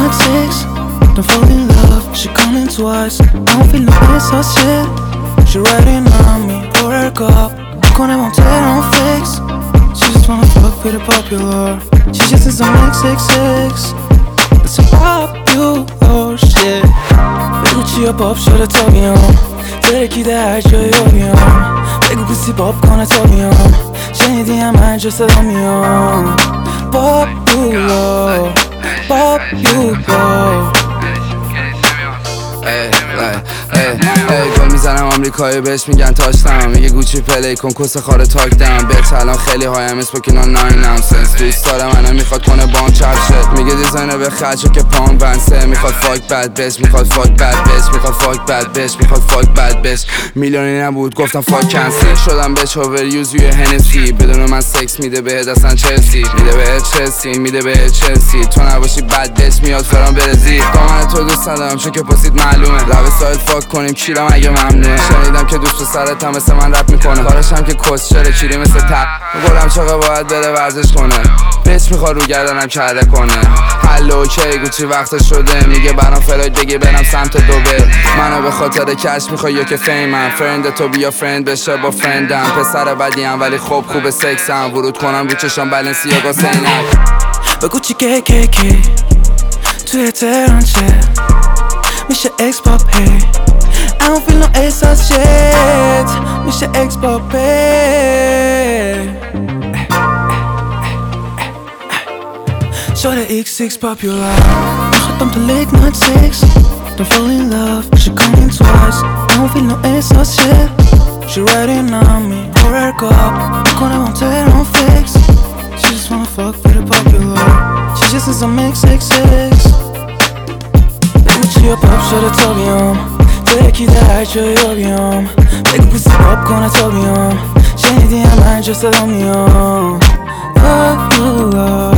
night six. Don't fall in love, she calling twice. I don't feel no pace or shit. She riding on me, pour her cup. Con elle monter en fix. She just wanna fuck with a popular. She just is on XXX. It's a popular shit. بگو چیا پاپ شده تا بیام. ترکیده هر جای رو بیام. بگو کسی پاپ کنه تا بیام. شنیدیم هر جا صدا میام. Popular, popular. گل میزنم آمریکایی بهش میگن تاشتم. میگه گوچی پلی کن کس خاره تاک دم. بهت الان خیلی هایم اسپوکین آن 9 نانسنس. دوست داره منو میخواد کنه بان چپ شد. میگه دیزاینر به خرجه که پام بنسه. میخواد فاک بد بش، میخواد فاک بد بش، میخواد فاک بد بش، میخواد فاک بد بش. میلیونی نبود گفتم فاک کنسل. شدم بهش اوور یوز روی هنسی. بدون من سکس میده بهت اصلا چلسی. میده بهت چلسی، میده بهت چلسی. تو نباشی بد بش میاد فرام برزی. دامن تو دوست ندارم چون که پسید معلومه. لب سایت فاک کنیم کیرم اگه ممنوعه. شنیدم که دوست سرت هم مثل من رپ میکنه. کارشم که کس شده کیری مثل تپ. گلم چاقه باید بره ورزش کنه. بچ میخواد رو گردنم کره کنه. حل اوکی گوچی وقت شده. میگه برام فلاید بگی برم سمت دوبه. منو به خاطر کش میخوای یا که فیمم. فرند تو بیا فرند بشه با فرندم. پسر بدیم ولی خوب سکسم. ورود کنم رو چشام بلنسیاگا سینک. بگو چی که توی تهران چه میشه اکس پاپی. I don't feel no احساس shit. میشه اکس پاپی. شده XX popular. میخوادم تو late night six. Don't fall in love, she calling twice. I don't feel no احساس shit. She riding on me, pour her cup. کنه monter on fix. She just wanna fuck with a popular. She just is on XXX. بگو چیا پاپ شده تا بیام. ترکیده هر جایی رو بیام. بگو کسی پاپ کنه تا بیام. شنیدیم هر جا صدا میام. Popular.